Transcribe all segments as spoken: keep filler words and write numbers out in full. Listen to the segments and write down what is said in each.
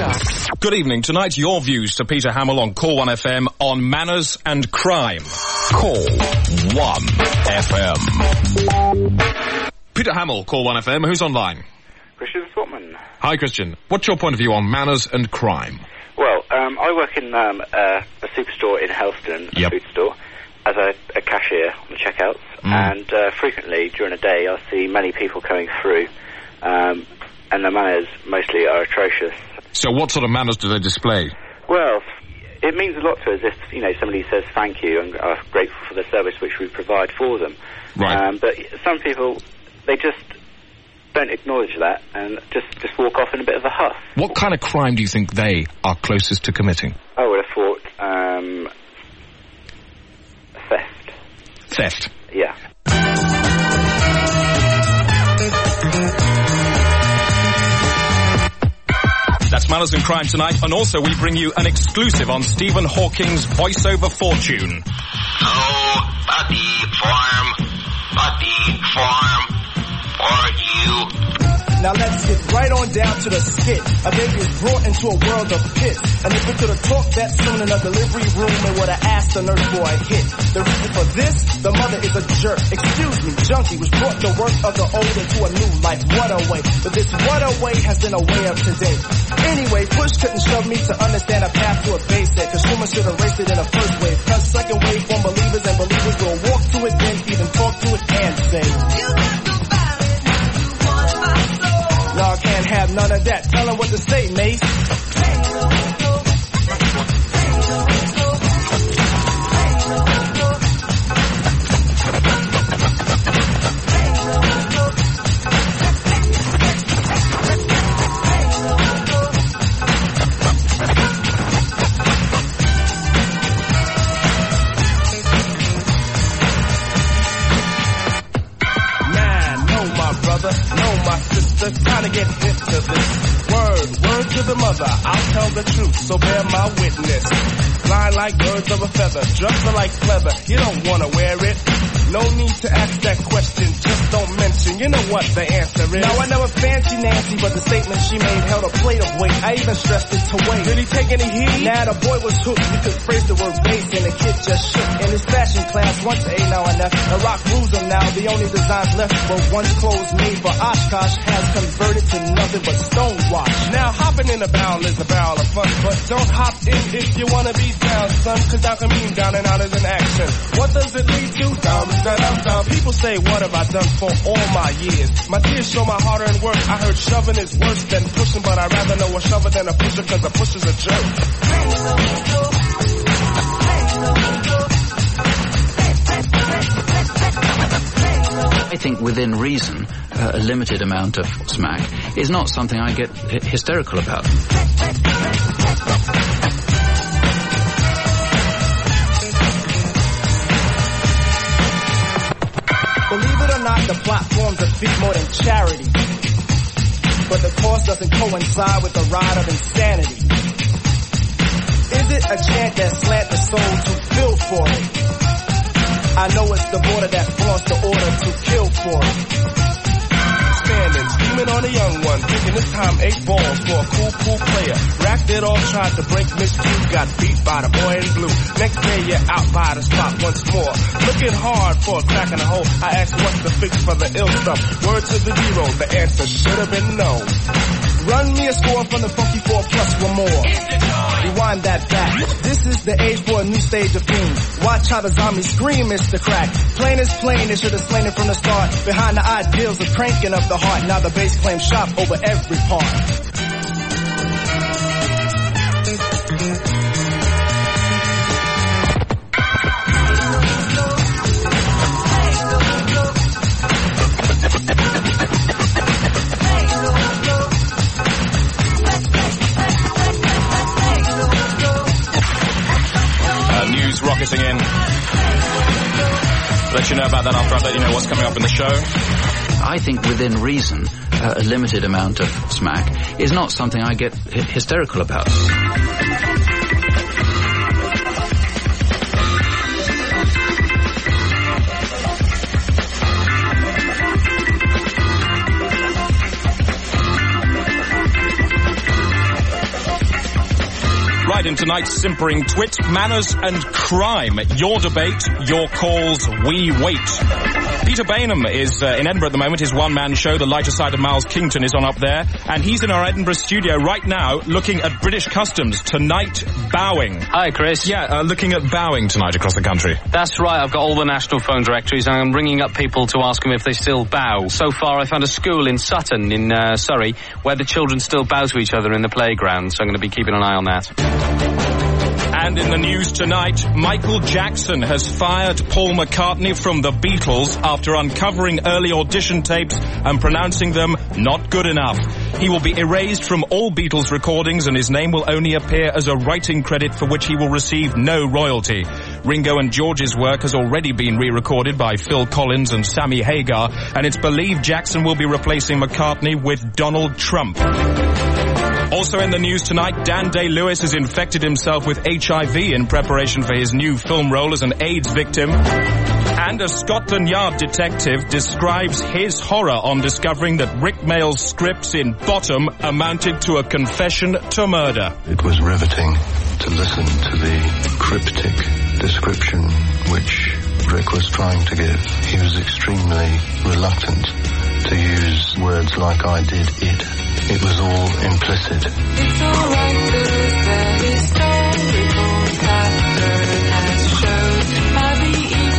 Show. Good evening. Tonight, your views to Peter Hamill on Call one F M on manners and crime. Call one F M. Peter Hamill, Call one F M. Who's online? Christian Swatman. Hi, Christian. What's your point of view on manners and crime? Well, um, I work in um, uh, a superstore in Helston, a yep. food store, as a, a cashier on the checkouts, mm. and uh, frequently during the day I see many people coming through, um, and their manners mostly are atrocious. So what sort of manners do they display? Well, it means a lot to us if, you know, somebody says thank you and are grateful for the service which we provide for them. Right. Um, but some people, they just don't acknowledge that and just, just walk off in a bit of a huff. What kind of crime do you think they are closest to committing? I would have thought um, theft. Theft? Yeah. That's Manners and Crime tonight, and also we bring you an exclusive on Stephen Hawking's voiceover fortune. Nobody farm, buddy farm. Or you. Now let's get right on down to the skit. A baby is brought into a world of piss. And if we could have talked that soon in a delivery room, it would have asked the nurse for a hit. The reason for this, the mother is a jerk. Excuse me, junkie was brought the work of the old into a new life. What a way. But this what a way has been a way of today. Anyway, push couldn't shove me to understand a path to a basic. Consumers should erase it in the first wave. Cause second wave from believers and believers will walk to it, then even talk to it and say, you got to y'all can't have none of that. Tell them what to say, Mace. Man, no, my brother, no, my sister, kinda get hip to this. Word, word to the mother, I'll tell the truth, so bear my witness. Fly like birds of a feather, dress are like pleather, you don't wanna wear it. No need to ask that question, just don't mention, you know what the answer is. Now I never fancy Nancy, but the statement she made held a plate of weight. I even stressed it to weight. Did he take any heat? Nah, the boy was hooked, we could phrase the word base, and the kid just shook. In his fashion class, once A now and F, the rock rules him now, the only designs left were once clothes made for Oshkosh has converted to nothing but stonewash. Now hopping in a barrel is a barrel of fun, but don't hop in if you wanna be down, son, cause down can mean down and out is an action. What does it lead to? Down, down, down. People say, what have I done for all my years? My tears show my hard-earned work. I heard shoving is worse than pushing, but I'd rather know a shover than a pusher, cause a pusher's a jerk. I think within reason, uh, a limited amount of smack is not something I get h- hysterical about. Believe it or not, the platforms are feet more than charity. But the cost doesn't coincide with the ride of insanity. Is it a chant that slant the soul to feel for it? I know it's the border that flaunts the order to kill for it. Standing, scheming on a young one, thinking this time eight balls for a cool, cool player. Racked it off, tried to break Miss Q, got beat by the boy in blue. Next day you're out by the spot once more. Looking hard for a crack in the hole. I asked what's the fix for the ill stuff. Word to the zero, the answer should have been no. Run me a score from the funky four plus one more. Rewind that back. This is the age for a new stage of themes. Watch how the zombies scream, it's the crack. Plain is plain, they should have slain it from the start. Behind the ideals of cranking up the heart. Now the bass claims shop over every part. Rocketing in. Let you know about that after I let you know what's coming up in the show. I think within reason, uh, a limited amount of smack is not something I get h- hysterical about. tonight in tonight's Simpering Twit, Manners and Crime. Your debate, your calls, we wait. Peter Bainham is uh, in Edinburgh at the moment. His one-man show, The Lighter Side of Miles Kington, is on up there. And he's in our Edinburgh studio right now looking at British customs. Tonight, bowing. Hi, Chris. Yeah, uh, looking at bowing tonight across the country. That's right. I've got all the national phone directories and I'm ringing up people to ask them if they still bow. So far, I found a school in Sutton in uh, Surrey where the children still bow to each other in the playground. So I'm going to be keeping an eye on that. And in the news tonight, Michael Jackson has fired Paul McCartney from the Beatles after uncovering early audition tapes and pronouncing them not good enough. He will be erased from all Beatles recordings and his name will only appear as a writing credit for which he will receive no royalty. Ringo and George's work has already been re-recorded by Phil Collins and Sammy Hagar, and it's believed Jackson will be replacing McCartney with Donald Trump. Also in the news tonight, Dan Day-Lewis has infected himself with H I V in preparation for his new film role as an AIDS victim. And a Scotland Yard detective describes his horror on discovering that Rick Mayall's scripts in Bottom amounted to a confession to murder. It was riveting to listen to the cryptic description which Rick was trying to give. He was extremely reluctant to use words like I did it. It was all implicit. It's alright that the historical pattern has shown how the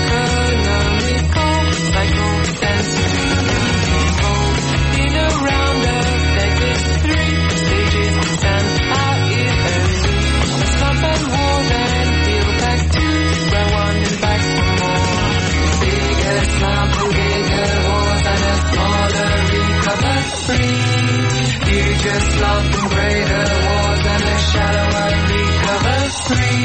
economical cycle tends to evolve. In a round of decades, three stages stand out in a loop. A slump and war, then feel back to square one and back for more. Bigger slump and bigger wars and a smaller recovery. Future slump and greater wars and a shallower recovery.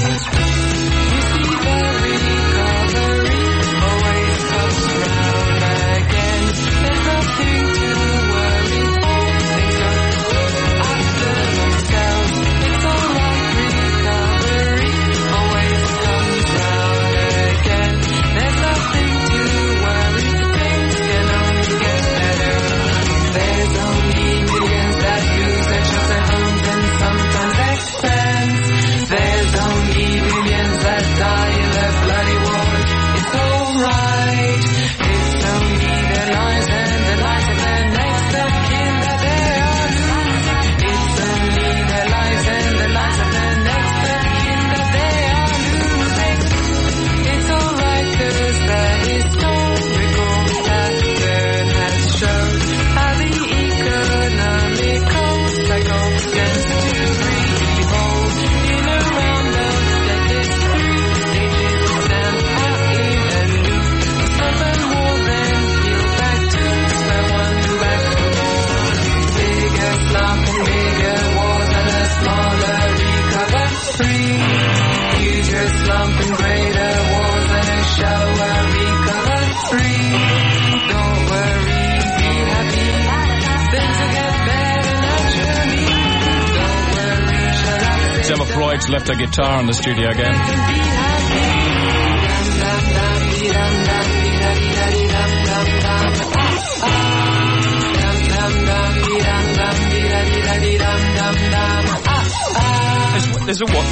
You see the recovery always comes round again. There's nothing to worry for. Things don't look after themselves. It's alright, recovery always comes round again. There's nothing to worry. Things can only get better. There's only millions that lose their jobs, their homes, and sometimes their friends. There's only millions that die in the bloody wars. It's alright. It's only their lives and the lives of their next of kin that they are losing. It's only their lives and the lives of their next of kin that they are losing. It's alright 'cause the historical pattern has shown how the economical cycle tends to revolve. In a round of decades, three stages stand out in a loop. Slump and war, then feel back to square one, back for more. Bigger slump and bigger wars and a smaller recovery. Future slump and greater wars and a shallower recovery. Don't worry, be happy. Things will get better naturally. Don't worry, shut up. Emma Freud's left her guitar in the studio again. Be happy. Dum dum dum dee dum dum dee da dee da dee dum dum dum. Ah ah. Dum dum dum dee dum dum dee da dee da dee dum dum dum. Ah ah. There's, there's a what?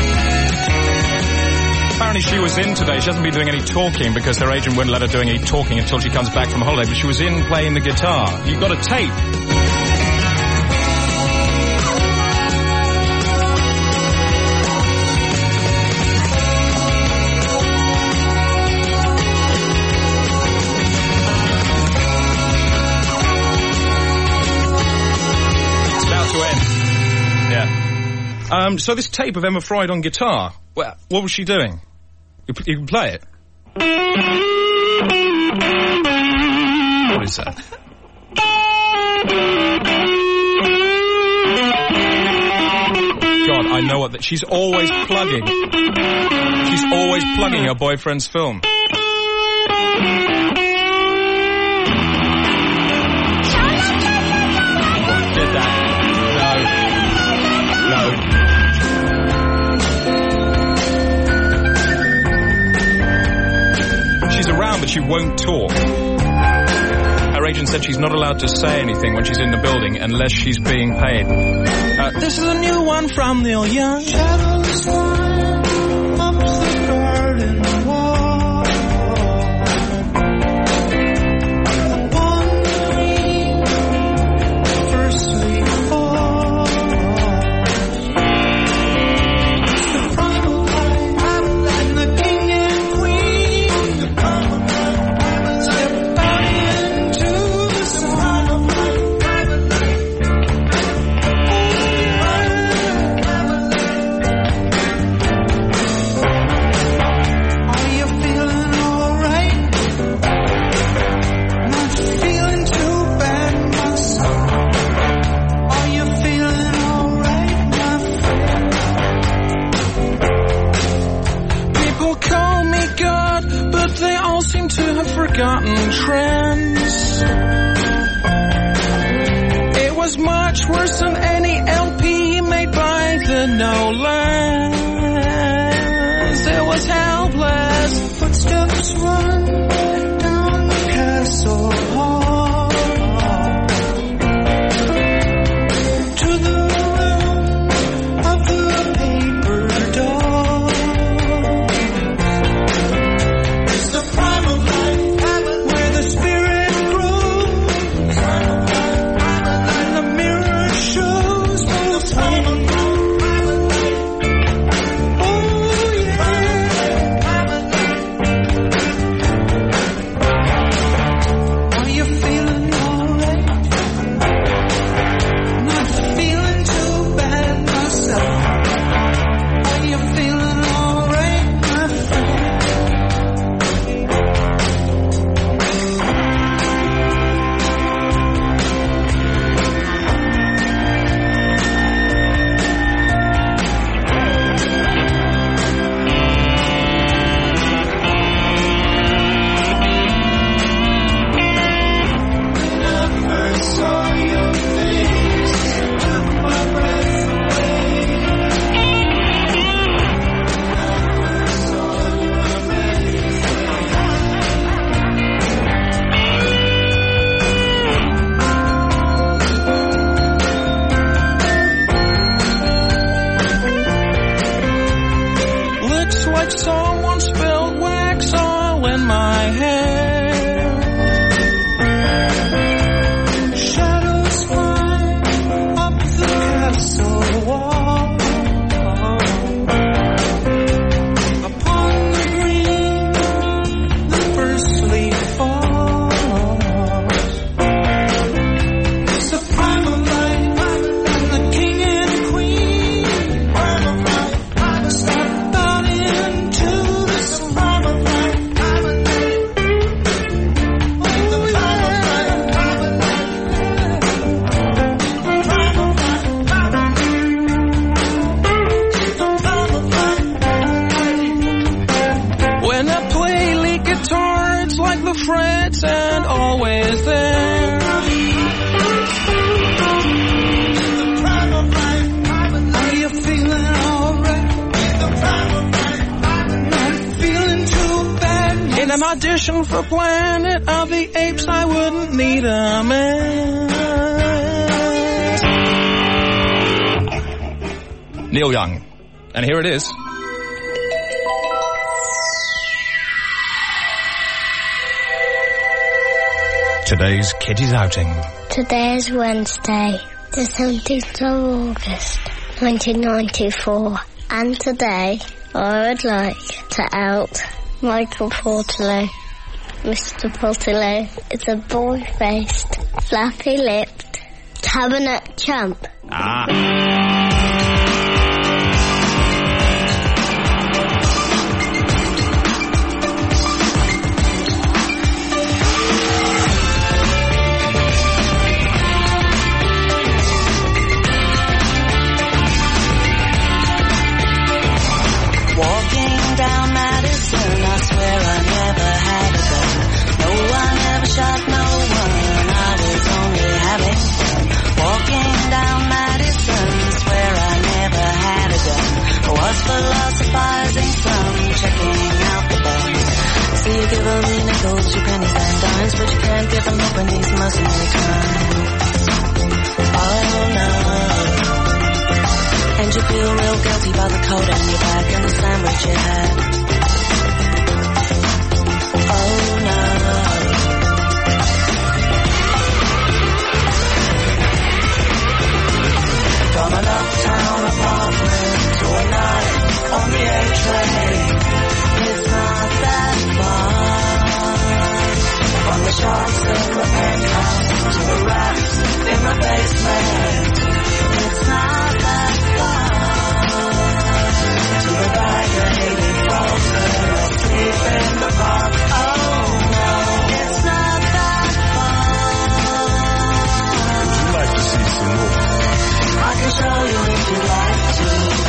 Apparently she was in today. She hasn't been doing any talking because her agent wouldn't let her do any talking until she comes back from holiday, but she was in playing the guitar. You've got a tape. It's about to end. Yeah. Um, so this tape of Emma Freud on guitar, well, what was she doing? You, you can play it. What is that? God, I know what that... She's always plugging. She's always plugging her boyfriend's film. Did that? No. No. She's around, but she won't talk. Her her agent said she's not allowed to say anything when she's in the building unless she's being paid. Uh, this is a new one from Neil Young. Shadows climb up the garden wall. Upon the green, first leaf falls. It's the primal life, and the king and queen. The primal life, step out into the sun. Are you feeling alright? Not feeling too bad myself. Are you feeling alright, my friend? People call me God, but they all seem to have forgotten trends. It was much worse than any L P made by the Nolans. It was helpless. Footsteps run down the castle hall to the room of the paper doll. It's the primal life where the spirit grows and the mirror shows both home. Oh yeah. Are you feeling alright? Not feeling too bad myself. Are you feeling alright, my friend? When I first saw your face, it took my breath away. When I first saw your face, Looks like someone spilled wax all in my hair. shadows climb up the castle wall. Upon the green, the first leaf falls. It's the primal life, and the king and queen. Step out into the sun. When I play lead guitar, it's like the frets and always there. Are you feeling alright? Not feeling too bad. In an audition for Planet of the Apes, I wouldn't need a man. Neil Young. And here it is. Today's Kitty's outing. Today is Wednesday, the seventeenth of August, nineteen ninety-four. And today, I would like to out Michael Portillo. Mister Portillo is a boy-faced, flappy-lipped cabinet chump. Ah. Walking down Madison, I swear I never had a gun. No one ever shot no one, I was only having fun. Walking down Madison, swear I never had a gun. I was philosophizing some, checking out the bums. See you give them the nickels, your pennies and dimes, but you can't give them no doing these mercenary crimes. Oh no. And you feel real guilty about the coat on your back and the sandwich you had. Oh no. From an uptown apartment to a night on the A train, it's not that far. From the shops in the penthouse to the rats in the basement, it's not that far. To the bag lady frozen asleep in the park. Oh no, it's not that far. Would you like to see some more? I can show you if you like to.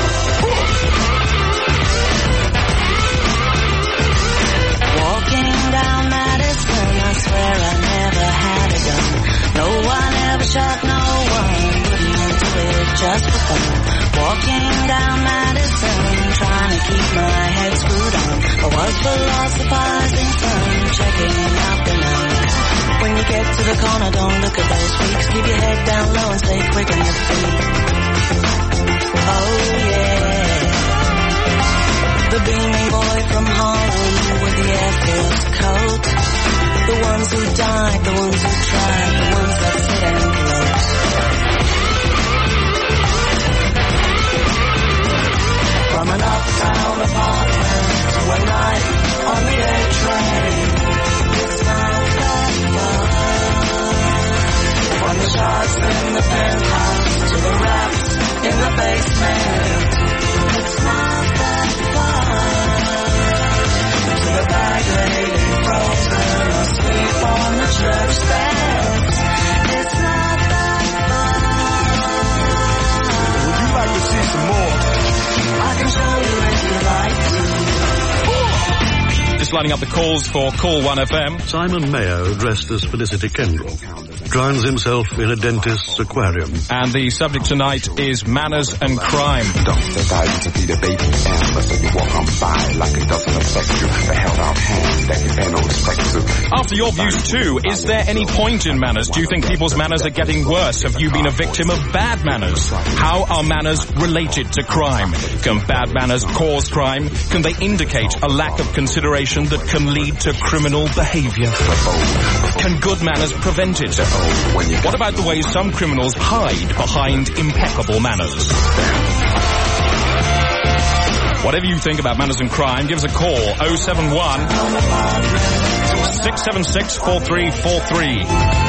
Walking down Madison, I swear I never had a gun. No one ever shot no one. Wouldn't do it just for fun. Walking down Madison, trying to keep my head screwed on. I was philosophizing, son, checking out the night. When you get to the corner, don't look at those freaks. Keep your head down low and stay quick on your feet. Oh yeah. The beaming boy from Harlem with the Air Force coat. The ones who died, the ones who tried, the ones that sit and float. From an uptown apartment to a night on the A train, it's not that far. From the shots in the penthouse to the rats in the basement, it's not that far. To the bag lady frozen asleep on the church steps, it's not that far. Would you like to see some more? I can show you if you like to. Just lining up the calls for Call one F M. Simon Mayo, dressed as Felicity Kendall, drowns himself in a dentist's aquarium. And the subject tonight is manners and crime. Doctor died to be the baby amber, so you walk on by like it doesn't affect you. The held out hand that you pay no respect to. After your views too, is there any point in manners? Do you think people's manners are getting worse? Have you been a victim of bad manners? How are manners related to crime? Can bad manners cause crime? Can they indicate a lack of consideration that can lead to criminal behavior? Can good manners prevent it? What about the way some criminals hide behind impeccable manners? Whatever you think about manners and crime, give us a call. oh seven one, six seven six, four three four three.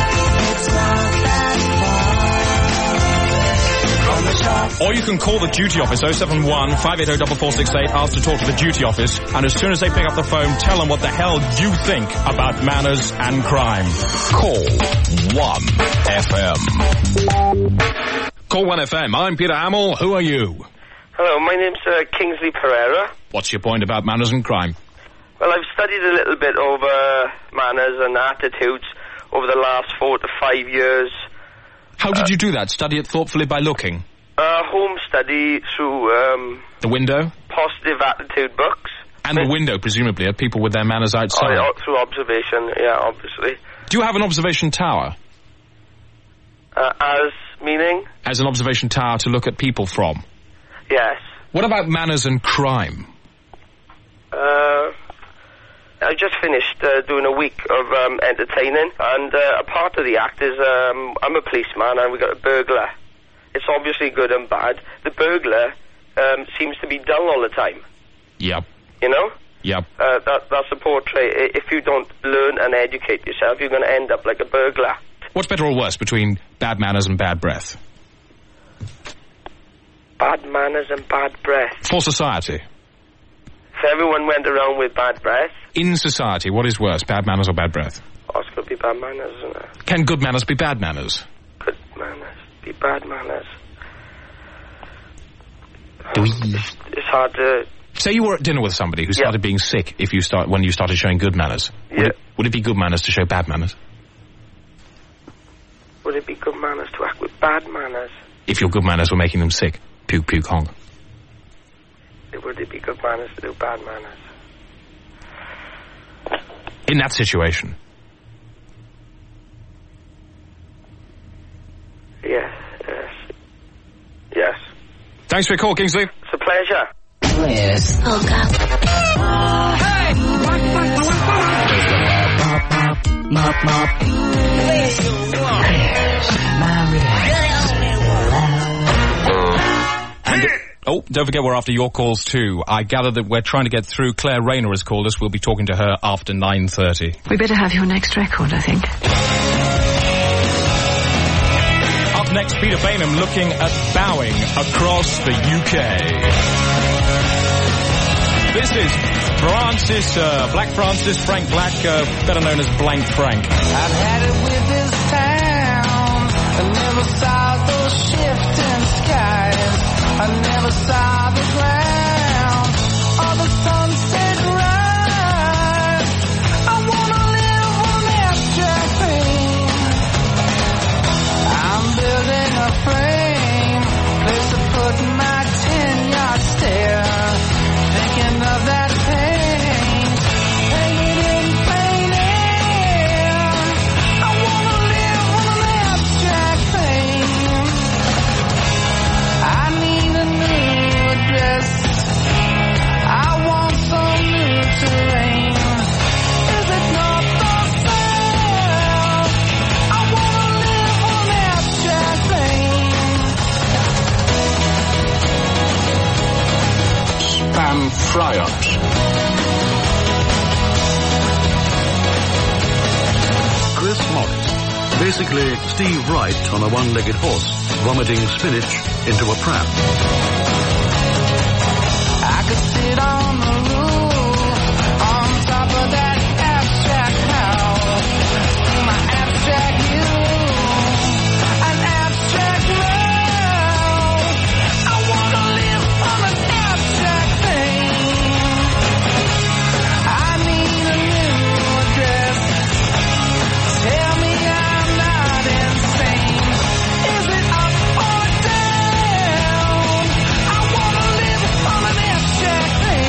Or you can call the duty office, oh seven one, five eight oh, four four six eight, ask to talk to the duty office, and as soon as they pick up the phone, tell them what the hell you think about manners and crime. Call one F M. Call one F M. I'm Peter Hamill. Who are you? Hello, my name's uh, Kingsley Pereira. What's your point about manners and crime? Well, I've studied a little bit over manners and attitudes over the last four to five years. How did uh, you do that? Study it thoughtfully by looking? Uh, home study through, um... The window? Positive attitude books. And the window, presumably, are people with their manners outside? Oh, yeah, through observation, yeah, obviously. Do you have an observation tower? Uh, as meaning? As an observation tower to look at people from? Yes. What about manners and crime? Uh... I just finished uh, doing a week of um, entertaining, and uh, a part of the act is um, I'm a policeman and we got a burglar. It's obviously good and bad. The burglar um, seems to be dull all the time. Yep. You know? Yep. Uh, that, that's a portrait. If you don't learn and educate yourself, you're going to end up like a burglar. What's better or worse between bad manners and bad breath? Bad manners and bad breath. For society. If everyone went around with bad breath. In society, what is worse, bad manners or bad breath? Oh, it's going to be bad manners, isn't it? Can good manners be bad manners? Good manners be bad manners. It's, it's hard to... Say you were at dinner with somebody who started yeah. being sick if you start when you started showing good manners. Would, yeah. it, would it be good manners to show bad manners? Would it be good manners to act with bad manners? If your good manners were making them sick. Puke, puke, honk. Would it be good manners to do bad manners? In that situation. Yes, yes. Yes. Thanks for your call, Kingsley. It's a pleasure. Yes. Oh, God. Mop, mop. Where's And, oh, don't forget we're after your calls too. I gather that we're trying to get through. Claire Rayner has called us. We'll be talking to her after nine thirty. We better have your next record, I think. Up next, Peter Bainham looking at bowing across the U K. This is Francis, uh, Black Francis, Frank Black, uh, better known as Blank Frank. I've had it with this town. I never saw those shifting skies. I never saw the ground or the sunset rise. I wanna live on that thing. I'm building a frame, place to put my ten-yard stare. Thinking of that pain, hanging in plain air. I wanna live on an abstract thing. I need a new address. I want some new terrain. Is it north or south? I wanna live on an abstract thing. Spam fry-ups. Chris Morris. Basically, Steve Wright on a one-legged horse, vomiting spinach into a pram. I could sit on the roof, on top of that abstract house. My abstract you, an abstract love. I wanna live on an abstract thing. I need a new address. Tell me I'm not insane. Is it up or down? I wanna live on an abstract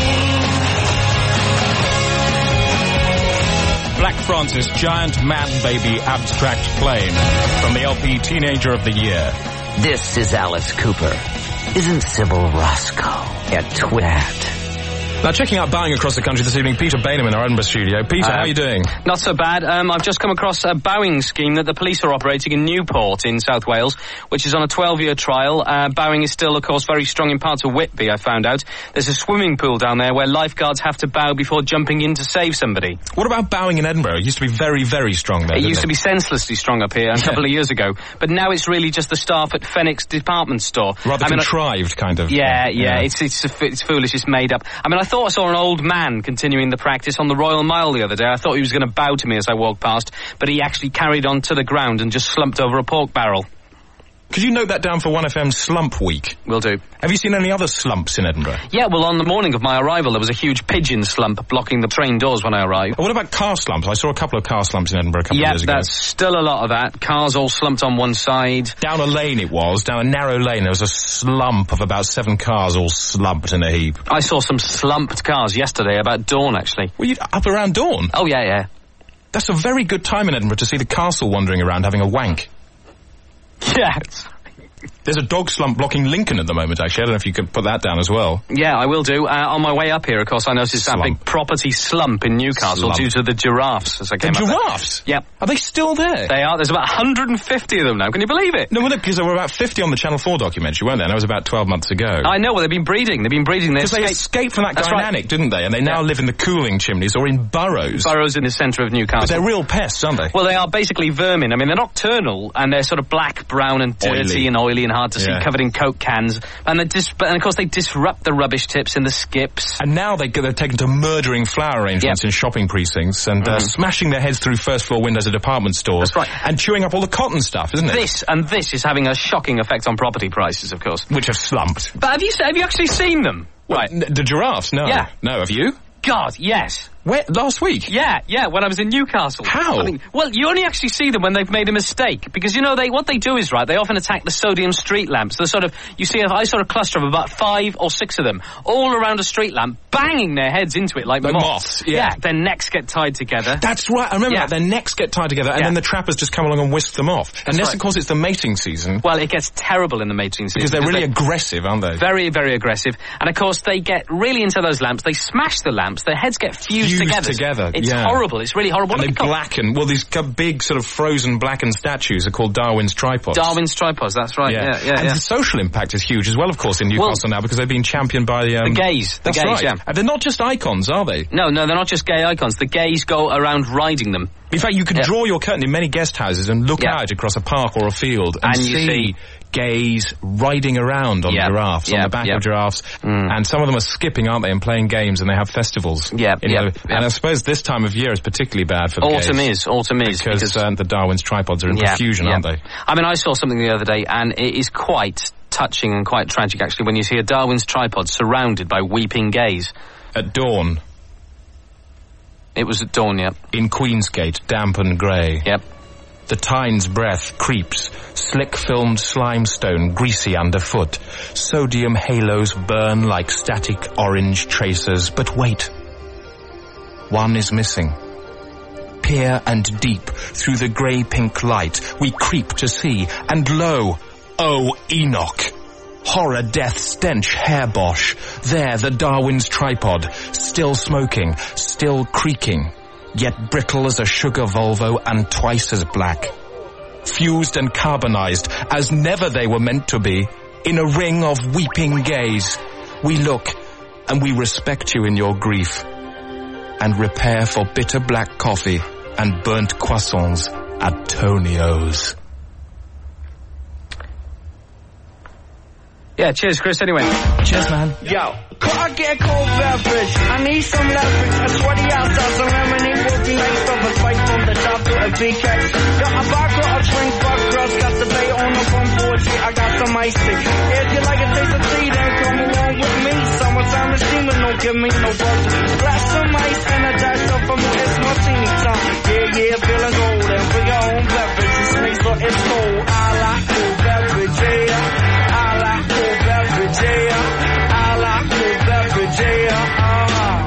thing. Black Francis, Giant Man Baby Abstract Plane, from the L P Teenager of the Year. This is Alice Cooper. Isn't Sybil Roscoe a twat? Now, checking out bowing across the country this evening, Peter Bainham in our Edinburgh studio. Peter, Uh, how are you doing? Not so bad. Um, I've just come across a bowing scheme that the police are operating in Newport in South Wales, which is on a twelve-year trial. Uh, bowing is still, of course, very strong in parts of Whitby, I found out. There's a swimming pool down there where lifeguards have to bow before jumping in to save somebody. What about bowing in Edinburgh? It used to be very, very strong there, It didn't used to it? be senselessly strong up here a couple of years ago, but now it's really just the staff at Phoenix department store. Rather I mean, I- contrived, kind of. Yeah, yeah, it's it's it's foolish, it's made up. I mean, I thought I saw an old man continuing the practice on the Royal Mile the other day. I thought he was going to bow to me as I walked past, but he actually carried on to the ground and just slumped over a pork barrel. Could you note that down for one F M Slump Week? Will do. Have you seen any other slumps in Edinburgh? Yeah, well, on the morning of my arrival, there was a huge pigeon slump blocking the train doors when I arrived. What about car slumps? I saw a couple of car slumps in Edinburgh a couple Yeah, of years ago. that's still a lot of that. Cars all slumped on one side. Down a lane it was, down a narrow lane, there was a slump of about seven cars all slumped in a heap. I saw some slumped cars yesterday about dawn, actually. Were you up around dawn? Oh, yeah, yeah. That's a very good time in Edinburgh to see the castle wandering around having a wank. Yes. There's a dog slump blocking Lincoln at the moment, actually. I don't know if you could put that down as well. Yeah, I will do. Uh, on my way up here, of course, I noticed Slump. that big property slump in Newcastle Slump. due to the giraffes as I The came up there. giraffes? Yep. Are they still there? They are. There's about one hundred fifty of them now. Can you believe it? No, well, because there were about fifty on the Channel four documentary, weren't there? And that was about twelve months ago. I know. Well, they've been breeding. They've been breeding. They Because they escaped, escaped from that That's right. dynamic, didn't they? And they now Yeah. live in the cooling chimneys or in burrows. burrows in the centre of Newcastle. But they're real pests, aren't they? Well, they are basically vermin. I mean, they're nocturnal, and they're sort of black, brown, and dirty, Oily. and oily, and hard to Yeah. see, covered in Coke cans. And they dis- but, and of course, they disrupt the rubbish tips in the skips. And now they, they're taken to murdering flower arrangements Yep. in shopping precincts and uh, Mhm. smashing their heads through first-floor windows of department stores. That's right. And chewing up all the cotton stuff, isn't it? This and this is having a shocking effect on property prices, of course. Which have slumped. But have you have you actually seen them? What, Right. n- the giraffes? No. Yeah. No, have you? God, yes. Where? Last week? Yeah, yeah, when I was in Newcastle. How? I mean, well, you only actually see them when they've made a mistake. Because, you know, they what they do is, right, they often attack the sodium street lamps. The sort of, you see a, I saw a cluster of about five or six of them, all around a street lamp, banging their heads into it like, like moths. moths. Yeah. yeah. Their necks get tied together. That's right, I remember yeah. that. Their necks get tied together, and yeah. then the trappers just come along and whisk them off. That's Unless, right. of course, it's the mating season. Well, it gets terrible in the mating season. Because they're really they're aggressive, aren't they? Very, very aggressive. And, of course, they get really into those lamps. They smash the lamps. Their heads get fused, Fused together. together, It's yeah. horrible. It's really horrible. And What they are called? blacken. Well, these g- big sort of frozen blackened statues are called Darwin's tripods. Darwin's tripods, that's right. Yeah, yeah, And yeah. the social impact is huge as well, of course, in Newcastle now, because they've been championed by the... Um, The gays. The That's gays, right. yeah. And they're not just icons, are they? No, no, they're not just gay icons. The gays go around riding them. In fact, you could Yeah. draw your curtain in many guest houses and look Yeah. out across a park or a field and, And you see, see- gays riding around on Yeah. giraffes, on Yeah. the back Yeah. of giraffes, Mm. and some of them are skipping, aren't they, and playing games, and they have festivals. Yeah, You yeah, know, yeah. And I suppose this time of year is particularly bad for the Autumn gays. is, autumn is. Because, because um, the Darwin's tripods are in yeah, profusion, yeah. aren't they? I mean, I saw something the other day, and it is quite touching and quite tragic, actually, when you see a Darwin's tripod surrounded by weeping gays. At dawn. It was at dawn, yeah. In Queensgate, damp and grey. Yep. The Tyne's breath creeps, slick-filmed slimestone greasy underfoot. Sodium halos burn like static orange tracers, but wait. One is missing. Peer and deep through the grey-pink light, we creep to see, and lo, oh Enoch! Horror, death, stench, hairbosh. There, the Darwin's tripod, still smoking, still creaking, yet brittle as a sugar Volvo and twice as black. Fused and carbonized, as never they were meant to be, in a ring of weeping gaze. We look, and we respect you in your grief, and repair for bitter black coffee and burnt croissants at Tonio's. Yeah, cheers, Chris, anyway. Cheers, man. Yo, could I get a cold beverage? I need some leverage. A sweaty outside, some lemonade will be nice of a spike from the top to a big cat. Yo, a vodka, a drink, fuck girls, got the bay on the front porch. Yeah, I got some ice tea. If you like a taste of tea, then come along with me. Summertime is steaming, don't give me no buzz. Glass some ice and a dash up from me, it's martini time. Yeah, yeah, feeling golden. Bring your own beverage, it's me, so it's cold. I like cold beverage, yeah. I like cold beverage, yeah. I like cold beverage, yeah. Uh-huh.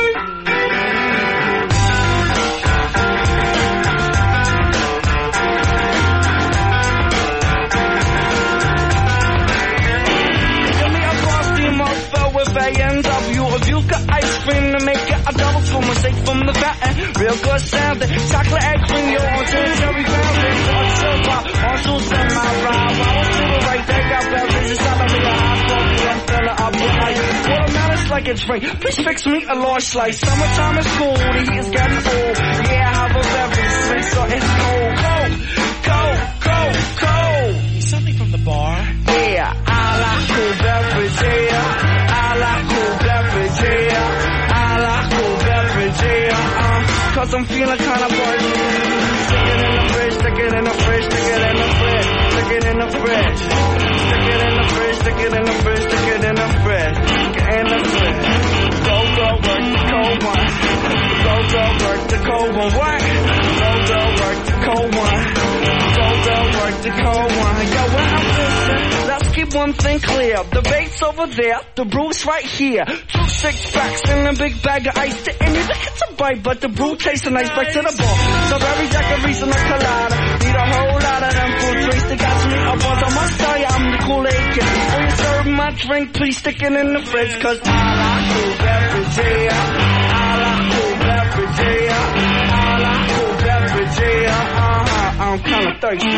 Give me a frosty mug filled with A and W. If you got ice cream to make it a double scoop, mistake from the fountain. Real good sounding. Chocolate egg cream, yo, on to the cherry grounding. So it's chill pop, on shoes in my ride. While I'm super right, they got beverages. Telling me a hot coffee, I'm filling up with ice. Watermelon's like a drink. Please fix me a large slice. Summertime is cool, the heat is getting old. Yeah, I have a beverage, sweet, so it's cold. Cold, cold, cold, cold. Something from the bar? Yeah, I like cool beverage, yeah. I like cool beverage, yeah. I like cool beverage, yeah. Uh, cause I'm feeling kinda buzzed. Stick it in the fridge, stick it in the fridge, stick it in the fridge, stick it in the fridge. Stick it in the fridge, stick it in the fridge, stick it in the fridge, stick it in the fridge. Go, go, work the cold one. Go, go, work the cold one. What? Go, go, work the cold one. Go, go, work the cold one. Yo, when I'm listening, let's keep one thing clear. The bait's over there, the brew's right here. Two six packs and a big bag of ice. And you think it's a bite, but the brew tastes nice. Back to the bar. So every daiquiris and a colada. Need a whole lot of them fruit drinks that got me up on. I must tell you, I'm the Kool-Aid kid. When you serve my drink, please stick it in the fridge. Cause I like cool beverage, yeah. I like cool beverage, yeah. I like cool beverage, yeah. Uh-huh, I'm kinda thirsty.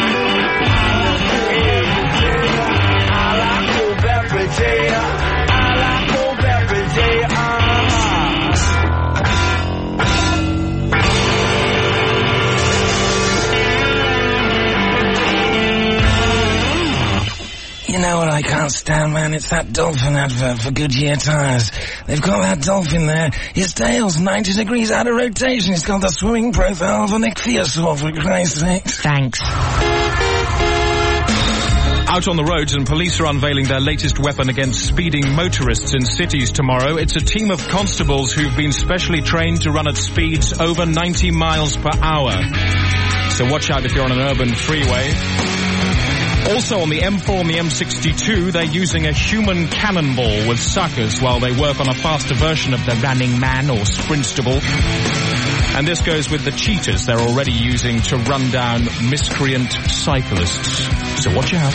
I like cool beverage, yeah. I like cool beverage, yeah. Uh-huh. You know what I can't stand, man? It's that Dolphin advert for Goodyear tyres. They've got that Dolphin there. His tail's ninety degrees out of rotation. He's got the swimming profile of an ichthyosaur, for Christ's sake. Thanks. Out on the roads, and police are unveiling their latest weapon against speeding motorists in cities tomorrow. It's a team of constables who've been specially trained to run at speeds over ninety miles per hour. So watch out if you're on an urban freeway. Also on the M four and the M sixty-two, they're using a human cannonball with suckers while they work on a faster version of the Running Man or Sprintstable. And this goes with the cheetahs they're already using to run down miscreant cyclists. So watch out.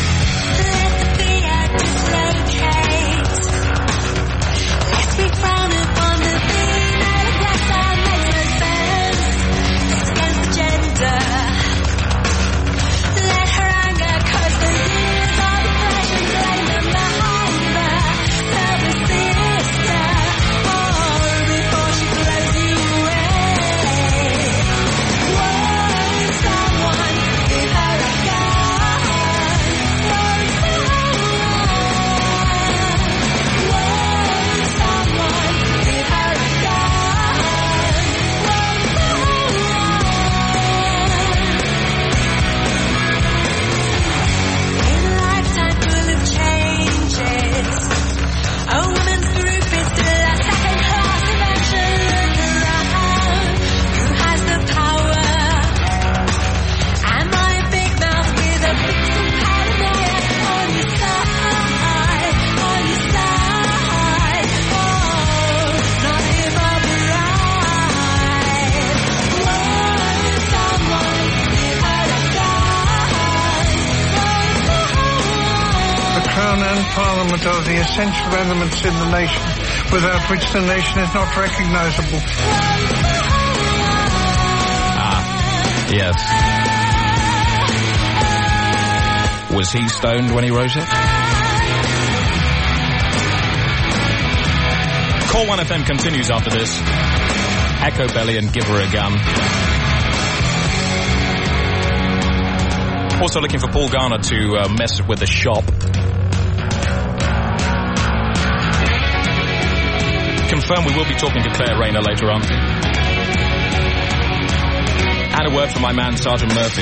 Parliament are the essential elements in the nation, without which the nation is not recognisable. Ah, yes. Was he stoned when he wrote it? Call one F M continues after this. Echo Belly and Give Her a Gun. Also looking for Paul Garner to uh, mess with the shop. Confirm we will be talking to Claire Rayner later on. And a word from my man, Sergeant Murphy.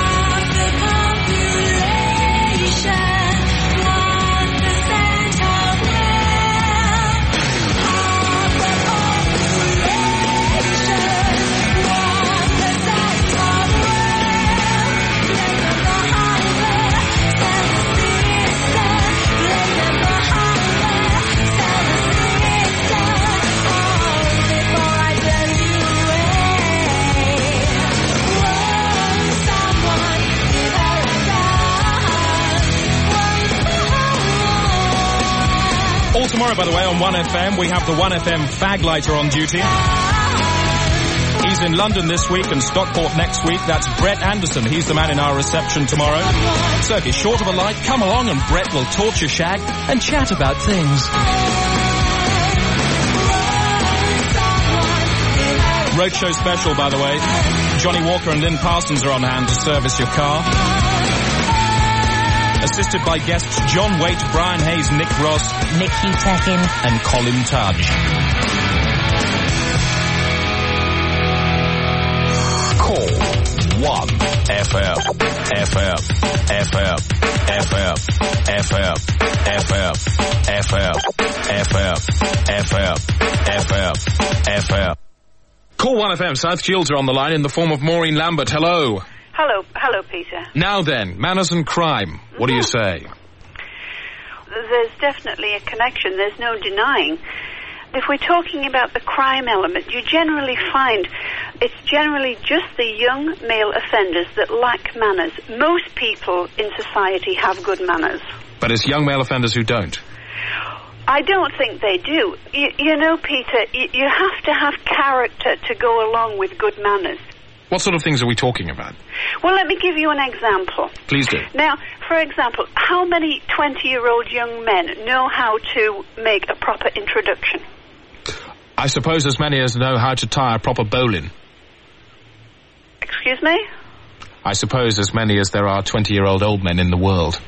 Tomorrow, by the way, on one F M, we have the one F M fag lighter on duty. He's in London this week and Stockport next week. That's Brett Anderson. He's the man in our reception tomorrow. So if you're short of a light, come along and Brett will torture shag and chat about things. Roadshow special, by the way. Johnny Walker and Lynn Parsons are on hand to service your car. Assisted by guests John Waite, Brian Hayes, Nick Ross, Nick Hugh-Tekin and Colin Tudge. Call one F M, F M, F M, F M, F M, F M, F M, F M, F M, F M, F M. Call one F M. South Shields are on the line in the form of Maureen Lambert. Hello. Hello, hello, Peter. Now then, manners and crime. What do you say? There's definitely a connection. There's no denying. If we're talking about the crime element, you generally find it's generally just the young male offenders that lack manners. Most people in society have good manners. But it's young male offenders who don't. I don't think they do. You, you know, Peter, you, you have to have character to go along with good manners. What sort of things are we talking about? Well, let me give you an example. Please do. Now, for example, how many twenty-year-old young men know how to make a proper introduction? I suppose as many as know how to tie a proper bowline. Excuse me? I suppose as many as there are twenty-year-old old men in the world.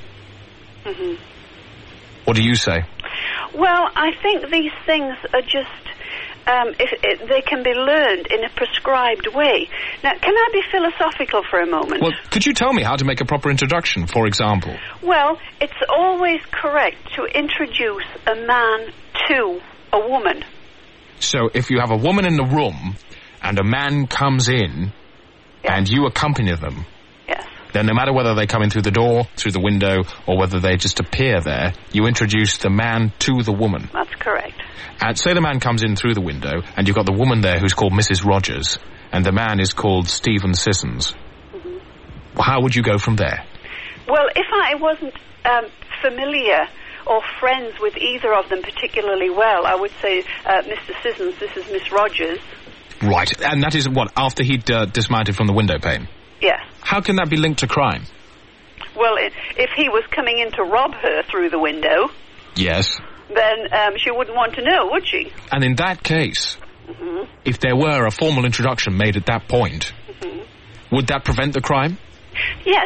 Mm-hmm. What do you say? Well, I think these things are just um, if, if they can be learned in a prescribed way. Now, can I be philosophical for a moment? Well, could you tell me how to make a proper introduction, for example? Well, it's always correct to introduce a man to a woman. So if you have a woman in the room and a man comes in and you accompany them, yes, then no matter whether they come in through the door, through the window, or whether they just appear there, you introduce the man to the woman. That's correct. And say the man comes in through the window and you've got the woman there who's called Missus Rogers and the man is called Stephen Sissons. Mm-hmm. Well, how would you go from there? Well, if I wasn't um, familiar or friends with either of them particularly well, I would say, uh, Mister Sissons, this is Miss Rogers. Right, and that is what, after he'd uh, dismounted from the window pane? Yes. How can that be linked to crime? Well, it, if he was coming in to rob her through the window... Yes. Then um, she wouldn't want to know, would she? And in that case, mm-hmm. if there were a formal introduction made at that point, mm-hmm. would that prevent the crime? Yes.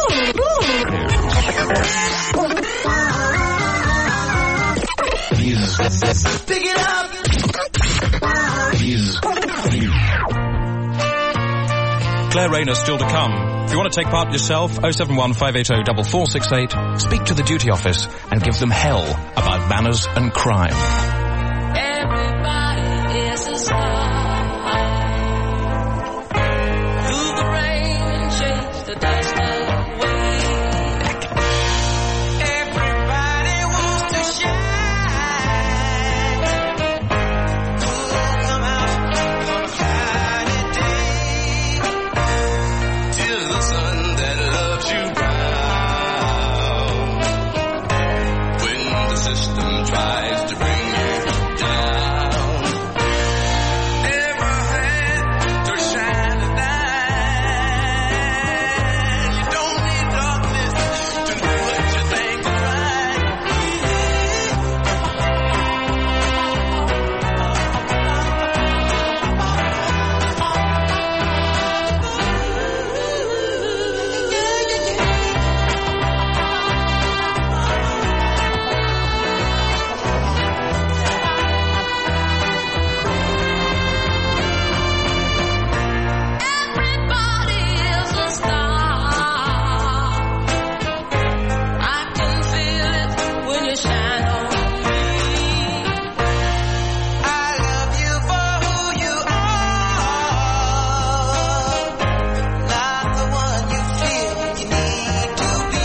Pick it up. Claire Rayner still to come. If you want to take part yourself, oh seven one five eight oh four four six eight, speak to the duty office and give them hell about manners and crime. Everybody is a star. Through the rain, chase the dust away. Everybody wants to shine. Who'll come out on a Friday day? Tis the sun that loves you brown. When the system tries to bring you down, never had to shine a dime. You don't need darkness to do what you think is Everybody is a star. I can feel it when you shine on me. I love you for who you are, not the one you feel you need to be.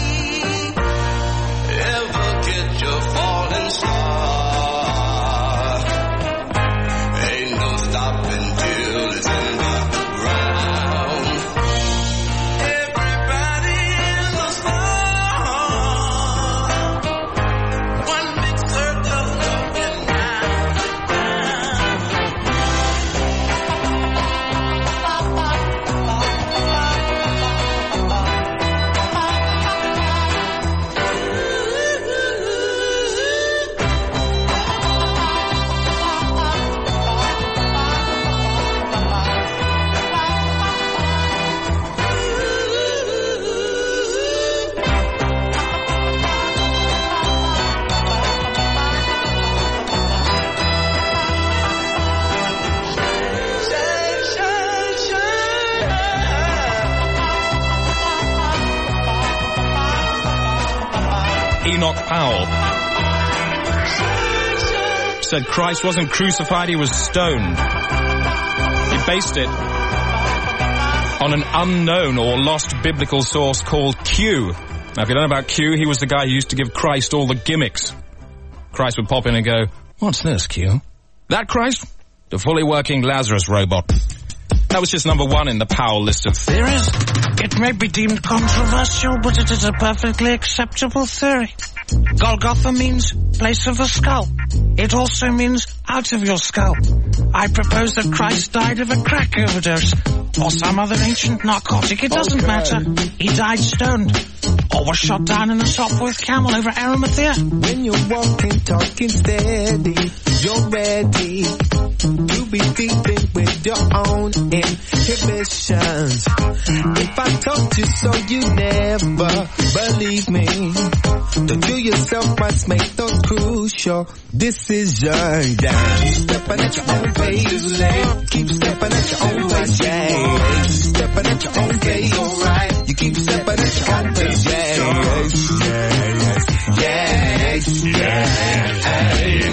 Ever get your falling star? Ain't no stopping till it's in the ground. Everybody is a star. One big circle going round. Shine, shine, shine. Enoch Powell said Christ wasn't crucified, he was stoned. He based it on an unknown or lost biblical source called Q. Now, if you don't know about Q, he was the guy who used to give Christ all the gimmicks. Christ would pop in and go, "What's this, Q?" That Christ? The fully working Lazarus robot. That was just number one in the Powell list of theories. It may be deemed controversial, but it is a perfectly acceptable theory. Golgotha means place of a skull. It also means out of your skull. I propose that Christ died of a crack overdose, or some other ancient narcotic. It doesn't Okay. matter. He died stoned, or was shot down in a Sopwith camel over Arimathea. When you're walking, talking steady, you're ready to be dealing with your own inhibitions. If I told you so, you never believe me. Don't you yourself must make those crucial decisions. Yeah. Stepping at your own pace. Keep stepping at your own pace. Yeah. Stepping at your own pace. Alright. You keep stepping at your own pace. Yeah. Yes. Yes. Yes.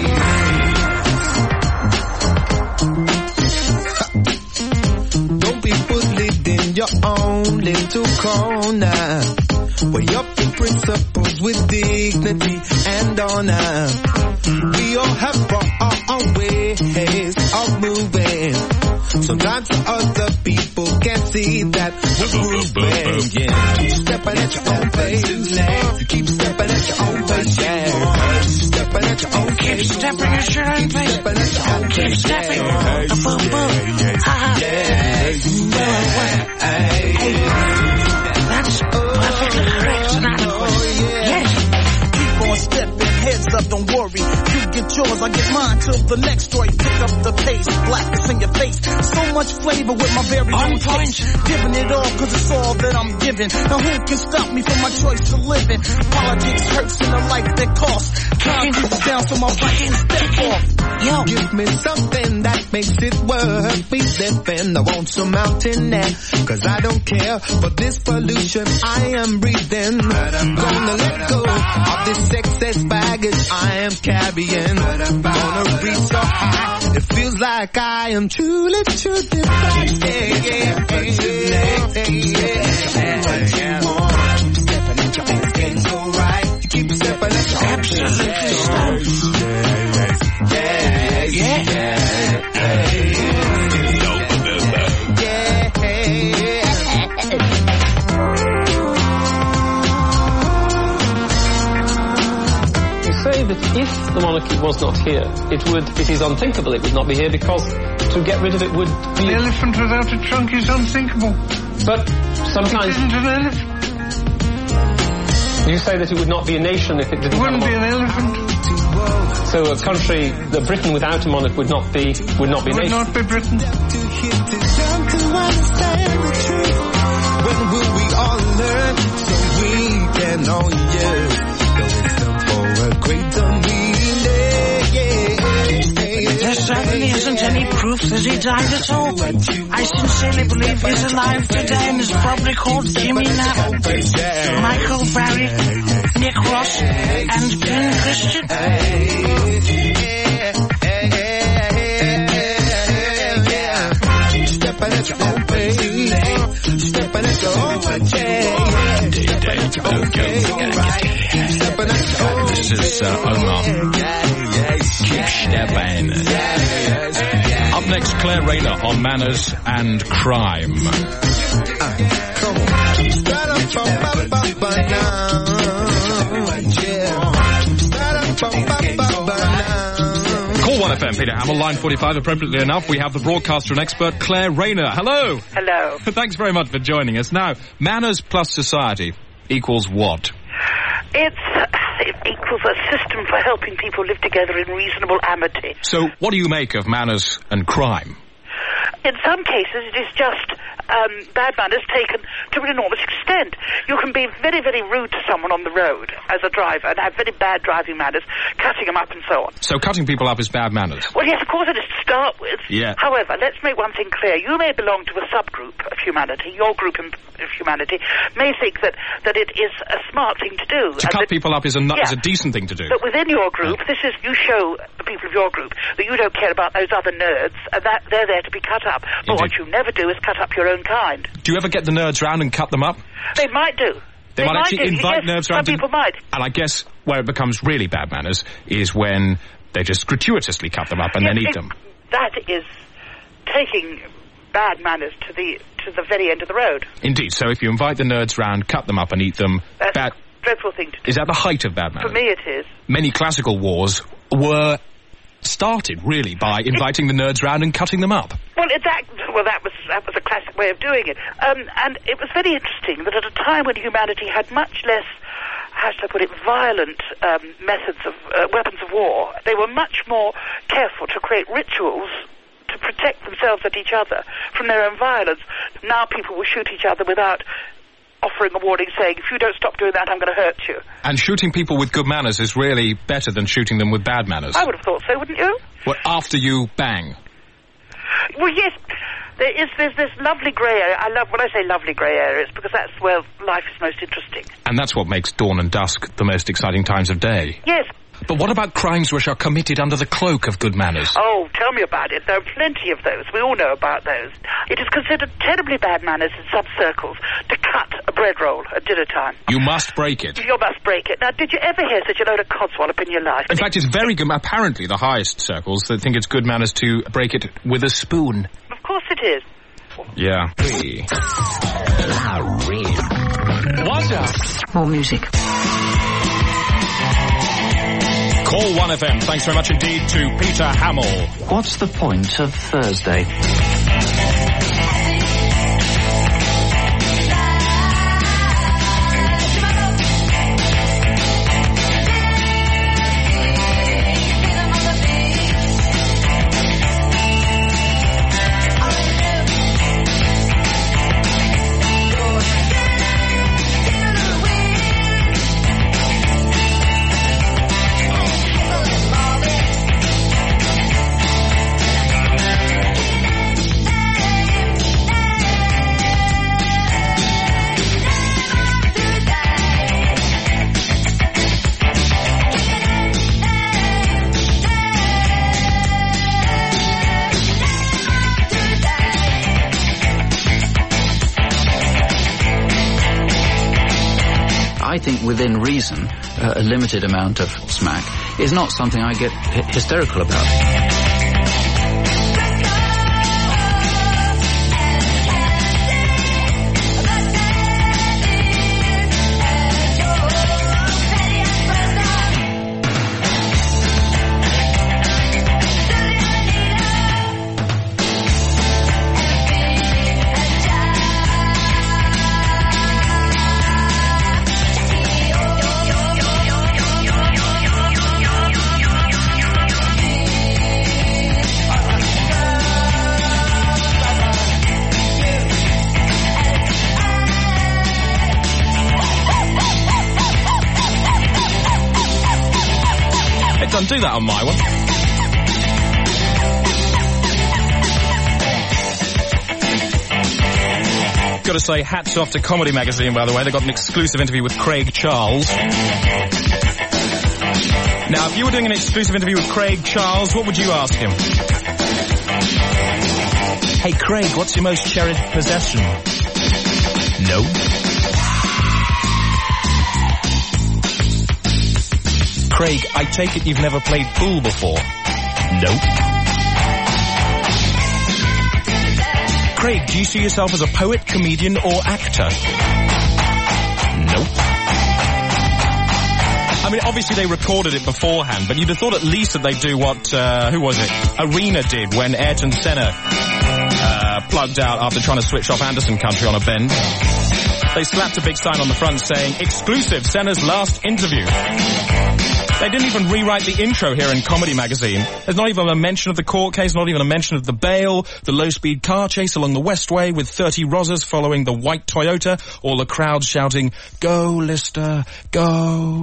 Don't be bullied in your own little corner. Weigh up your principles with dignity and honor. We all have our own ways of moving. Sometimes other people can't see that we're moving. Yeah. Keep stepping at your own pace. You keep stepping at your own pace. Yeah. Stepping at your own pace. Keep stepping at your own pace. Stepping at your own Keep pace. stepping. Yeah. Boom, boom. Ha ha. That's perfectly correct and adequate. Yes. Keep on stepping, heads up, don't worry. You get yours, I get mine till the next story. Pick up the pace, blackness in your face. So much flavor with my very own taste. Giving it all cause it's all that I'm giving. Now who can stop me from my choice of living? Politics hurts in the life that costs. Time keeps down so my bike can step off. Yo. Give me something that makes it worth me living. I want some mountain air, cause I don't care for this pollution I am breathing. I'm gonna let go of this excess baggage I am carrying. Gonna reach so high, it feels like I am truly, truly flying. Yeah, yeah, yeah, yeah, yeah. Stepping at your own pace, alright. You keep stepping at your own pace. Absolutely. Yeah, yeah, yeah. Say that if the monarchy was not here, it would, it is unthinkable it would not be here because to get rid of it would be... An elephant without a trunk is unthinkable. But sometimes... It isn't an elephant. You say that it would not be a nation if it didn't It wouldn't have a be an elephant. So a country, the Britain without a monarch would not be, would not be a Would nation. not be Britain. When will we all learn so we can all use for a greater meaning? Yeah. There certainly isn't any proof that he died at all. I sincerely believe he's alive today and is probably called Jimmy Knapp, Michael Barry, Nick Ross, and Ben Christian. Stepping at your own pace, stepping at your own pace. This is uh, Omar. Keep stepping. Up next, Claire Rayner on manners and crime. Uh, come Call one F M, Peter Hamill, line forty-five. Appropriately enough, we have the broadcaster and expert, Claire Rayner. Hello. Hello. Thanks very much for joining us. Now, manners plus society equals what? It's, it equals a system for helping people live together in reasonable amity. So, what do you make of manners and crime? In some cases, it is just um, bad manners taken to an enormous extent. You can be very, very rude to someone on the road as a driver and have very bad driving manners, cutting them up and so on. So cutting people up is bad manners? Well, yes, of course it is to start with. Yeah. However, let's make one thing clear. You may belong to a subgroup of humanity. Your group of humanity may think that, that it is a smart thing to do. To cut that, people up is a, nu- yeah, is a decent thing to do. But within your group, this is, you show the people of your group that you don't care about those other nerds, and that they're there to be cut up. But Indeed. what you never do is cut up your own kind. Do you ever get the nerds round and cut them up? They might do. They, they might actually do. invite yes, nerds round. Some people might. And I guess where it becomes really bad manners is when they just gratuitously cut them up and Yes, then eat it, them. That is taking bad manners to the to the very end of the road. Indeed. So if you invite the nerds round, cut them up and eat them, That's bad... a dreadful thing to do. Is that the height of bad manners? For me it is. Many classical wars were started, really, by inviting the nerds round and cutting them up. Well, it, that well, that was that was a classic way of doing it, um, and it was very interesting that at a time when humanity had much less, how should I put it, violent um, methods of uh, weapons of war, they were much more careful to create rituals to protect themselves and each other from their own violence. Now people will shoot each other without offering a warning saying, if you don't stop doing that, I'm going to hurt you. And shooting people with good manners is really better than shooting them with bad manners. I would have thought so, wouldn't you? Well, after you bang. Well, yes. There is there's this lovely grey area. I love when I say lovely grey areas because that's where life is most interesting. And that's what makes dawn and dusk the most exciting times of day. Yes. But what about crimes which are committed under the cloak of good manners? Oh, tell me about it. There are plenty of those. We all know about those. It is considered terribly bad manners in some circles to cut a bread roll at dinner time. You must break it. You must break it. Now, did you ever hear such a load of codswallop in your life? In fact, it's very good. Apparently, the highest circles that think it's good manners to break it with a spoon. Of course it is. Yeah. What's up? More music. Call one F M. Thanks very much indeed to Peter Hamill. What's the point of Thursday? I think within reason, uh, a limited amount of smack is not something I get hy- hysterical about. Don't do that on my one. Got to say, hats off to Comedy Magazine, by the way. They got an exclusive interview with Craig Charles. Now, if you were doing an exclusive interview with Craig Charles, what would you ask him? Hey, Craig, what's your most cherished possession? No. Craig, I take it you've never played pool before? Nope. Craig, do you see yourself as a poet, comedian, or actor? Nope. I mean, obviously they recorded it beforehand, but you'd have thought at least that they'd do what, uh, who was it? Arena did when Ayrton Senna, uh, plugged out after trying to switch off Anderson Country on a bend. They slapped a big sign on the front saying, exclusive, Senna's last interview. They didn't even rewrite the intro here in Comedy Magazine. There's not even a mention of the court case, not even a mention of the bail, the low-speed car chase along the Westway with thirty Rozzers following the white Toyota, or the crowd shouting, go, Lister, go.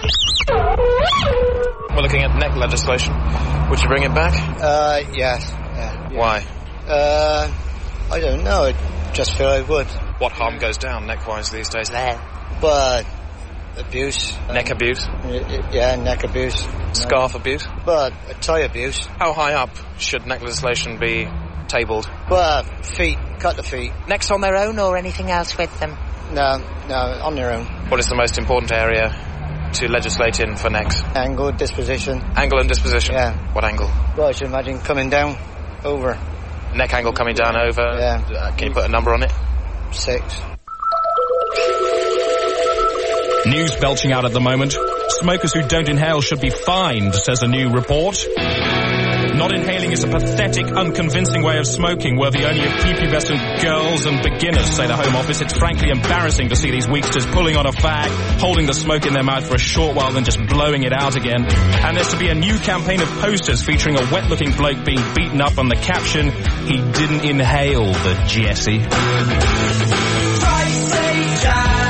We're looking at neck legislation. Would you bring it back? Uh, yes. Yeah. Why? Uh, I don't know. I just feel I would. What harm goes down neck-wise these days? But abuse. Neck um, abuse? Yeah, neck abuse. Scarf no. abuse? But tie abuse. How high up should neck legislation be tabled? Well, feet. Cut the feet. Necks on their own or anything else with them? No, no, on their own. What is the most important area to legislate in for necks? Angle, disposition. Angle and disposition? Yeah. What angle? Well, I should imagine coming down, over. Neck angle coming down over? Yeah. Uh, can you put a number on it? Six. News belching out at the moment. Smokers who don't inhale should be fined, says a new report. Not inhaling is a pathetic, unconvincing way of smoking, worthy only of prepubescent girls and beginners, say the Home Office. It's frankly embarrassing to see these weaksters pulling on a fag, holding the smoke in their mouth for a short while, then just blowing it out again. And there's to be a new campaign of posters featuring a wet-looking bloke being beaten up on the caption, he didn't inhale the Jessie. Twice a child.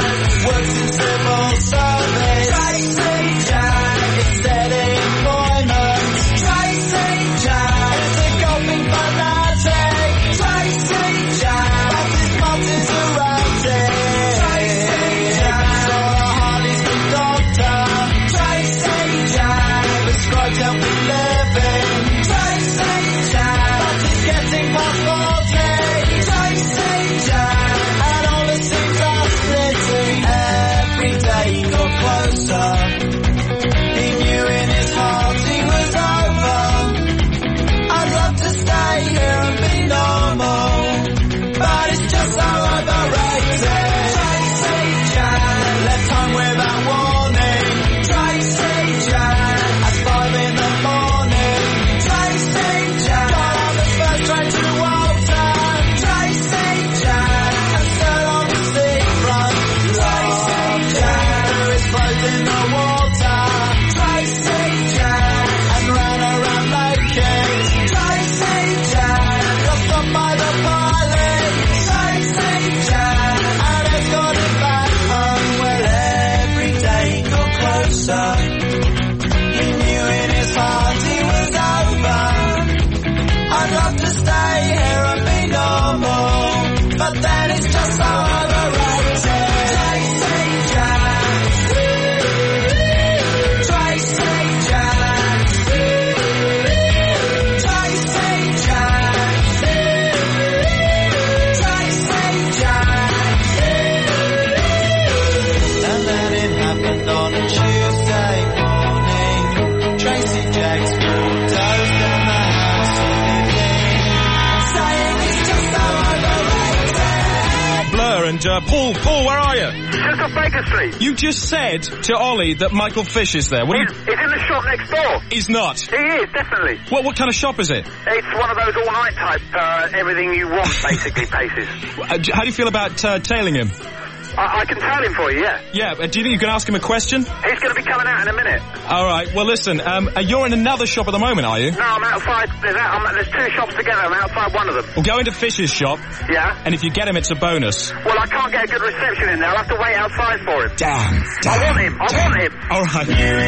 Uh, Paul, Paul, where are you? Just off Baker Street. You just said to Ollie that Michael Fish is there. What he's, do you... he's in the shop next door. He's not. He is, definitely. What what kind of shop is it? It's one of those all-night type, uh, everything you want, basically, places. Uh, how do you feel about uh, tailing him? I, I can tell him for you, yeah. Yeah, uh, do you think you can ask him a question? He's going to be coming out in a minute. All right, well, listen, um, uh, you're in another shop at the moment, are you? No, I'm outside. There's, out, I'm, there's two shops together. I'm outside one of them. Well, go into Fish's shop. Yeah? And if you get him, it's a bonus. Well, I can't get a good reception in there. I'll have to wait outside for him. Damn, damn. I want him. I damn. want him. All right.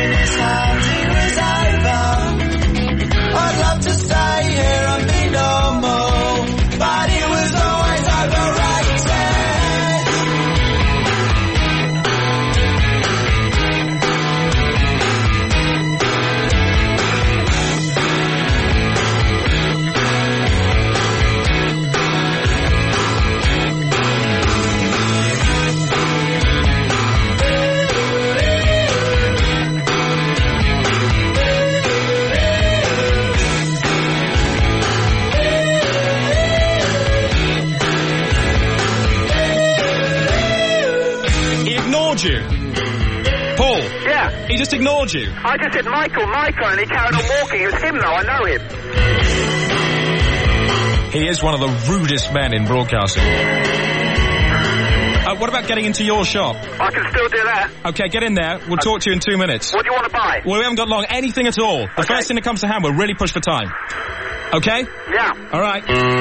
I'd love to stay here and be normal, but it was always overrated. You. Paul. Yeah. He just ignored you. I just said Michael, Michael, and he carried on walking. It was him, though. I know him. He is one of the rudest men in broadcasting. Uh, what about getting into your shop? I can still do that. Okay, get in there. We'll talk to you in two minutes. What do you want to buy? Well, we haven't got long. Anything at all. The okay. first thing that comes to hand, we'll really push for time. Okay? Yeah. All right.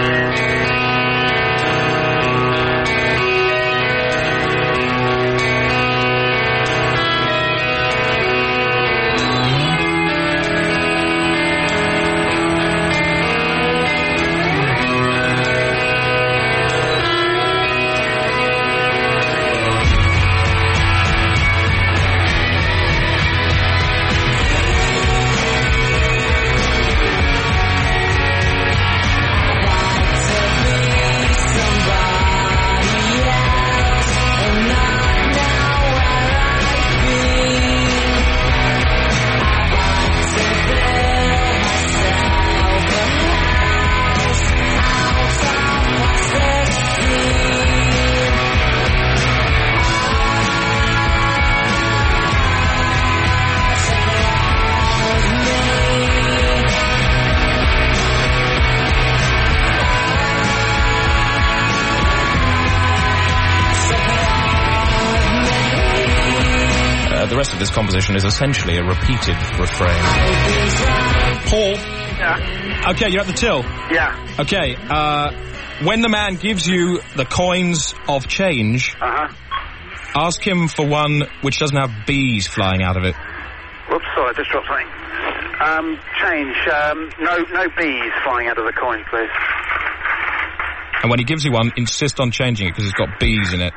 The rest of this composition is essentially a repeated refrain. Paul? Yeah? Okay, you're at the till? Yeah. Okay, uh, when the man gives you the coins of change, uh-huh. ask him for one which doesn't have bees flying out of it. Whoops, sorry, I just dropped something. Um, change, um, no, no bees flying out of the coin, please. And when he gives you one, insist on changing it because it's got bees in it.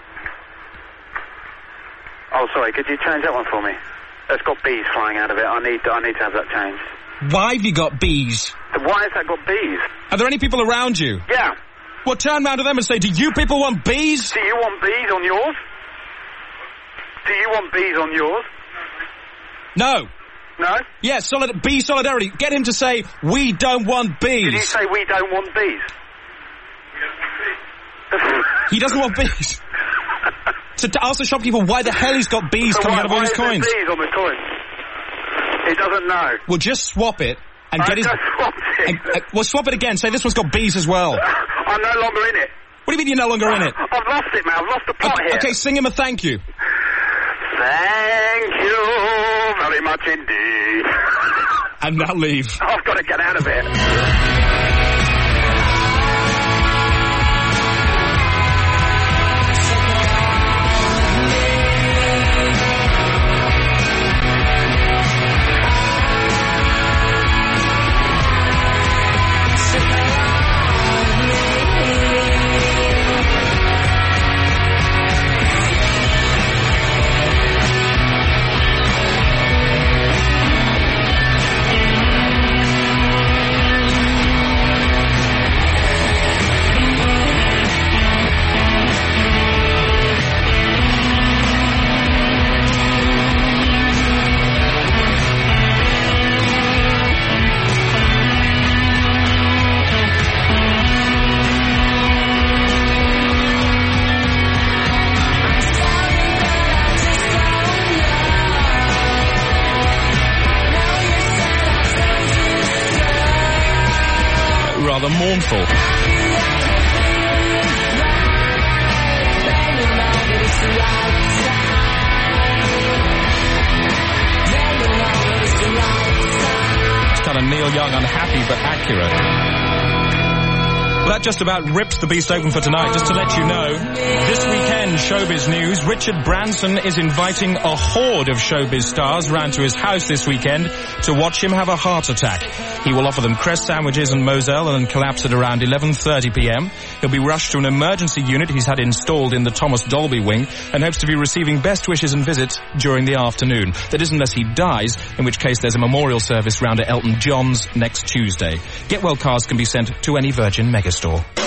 Oh, sorry, could you change that one for me? It's got bees flying out of it. I need I need to have that changed. Why have you got bees? Why has that got bees? Are there any people around you? Yeah. Well, turn round to them and say, do you people want bees? Do you want bees on yours? Do you want bees on yours? No. No? Yes, solid- bee solidarity. Get him to say, we don't want bees. Did he say we don't want bees? He doesn't want bees. So to ask the shopkeeper why the hell he's got bees so coming why, out of all his why coins. Is there bees on the coin? He doesn't know. Well, just swap it and I get his. Just swapped it. And, uh, well, swap it again. Say this one's got bees as well. I'm no longer in it. What do you mean you're no longer in it? I've lost it, man. I've lost the plot okay, here. Okay, sing him a thank you. Thank you very much indeed. And now leave. I've got to get out of it. rather mournful. It's kind of Neil Young, unhappy but accurate. Well, that just about rips the beast open for tonight. Just to let you know, this weekend, showbiz news, Richard Branson is inviting a horde of showbiz stars round to his house this weekend to watch him have a heart attack. He will offer them crest sandwiches and Moselle and then collapse at around eleven thirty p.m. He'll be rushed to an emergency unit he's had installed in the Thomas Dolby wing and hopes to be receiving best wishes and visits during the afternoon. That is unless he dies, in which case there's a memorial service round at Elton John's next Tuesday. Get well cards can be sent to any Virgin megastore.